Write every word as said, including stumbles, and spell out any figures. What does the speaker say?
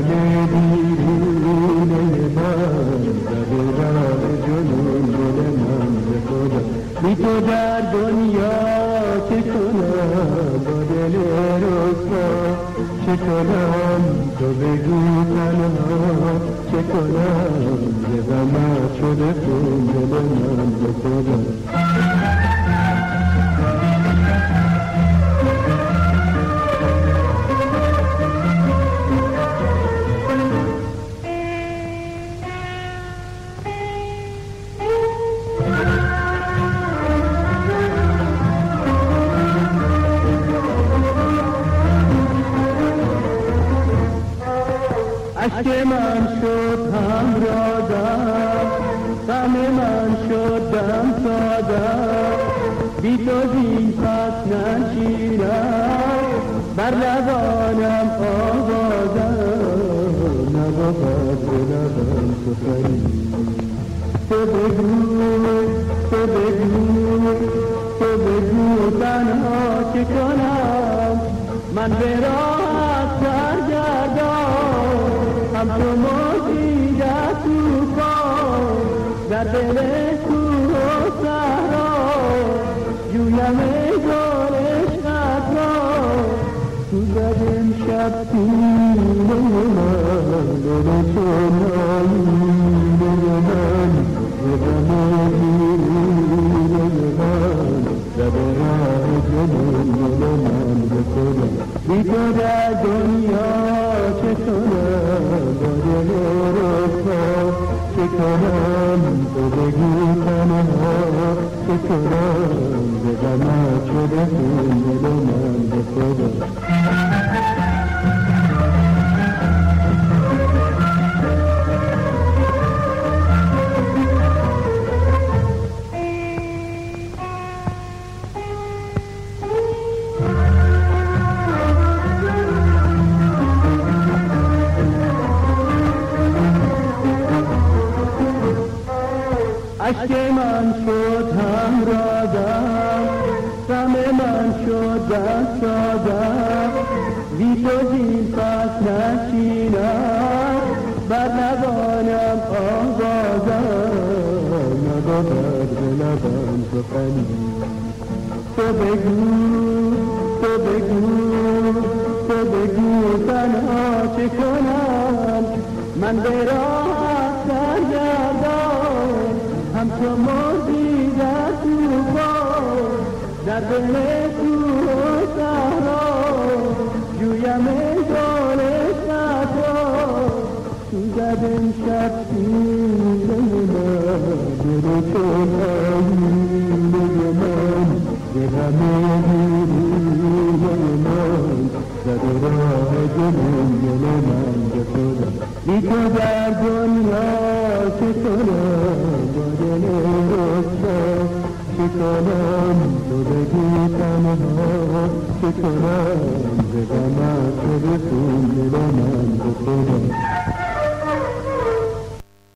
دیرینه من زده راه جنون دل من به خدا بی تو در دنیا چه کنم با دل رسوا چه کنم تو بگو تنها چه کنم ز غمت شده خون دل من به خدا عشق من شد همرازم غم من شد دم سازم بی تو زین پس نشینم بر لبانم آوازم نبود به لبم سخنی تو بگو تو بگو تو بگو تنها چه کنم من به راحت سرگردان هم تو موجی در توفان در دل کوه و صحرا جویم ای گل عشقت را سوزد امشب سینه من دل تو نایینه من ز غم دیرینه من زد راه جنون دل من به خدا بی تو در دنیا چه کنم با دل رسوا چه کنم تو بگو تنها چه کنم ز غمت شده خون دل من به خدا عشق من شد همرازم غم من شد دست سازم بی تو زین پس نشینم بر لبانم آوازم نبود به لبم سخنی تو بگو تو بگو تو بگو تنها چه کنم من به راحت سرگردان هم تو موجی در توفان در دل کوه و صحرا جویم ای گل عشقت را سوزد امشب سینه من دل تو نایینه من ز غم دیرینه من زد راه جنون دل من به خدا بی تو در دنیا چه کنم با دل رسوا چه کنم تو بگو تنها چه کنم ز غمت شده خون دل من به خدا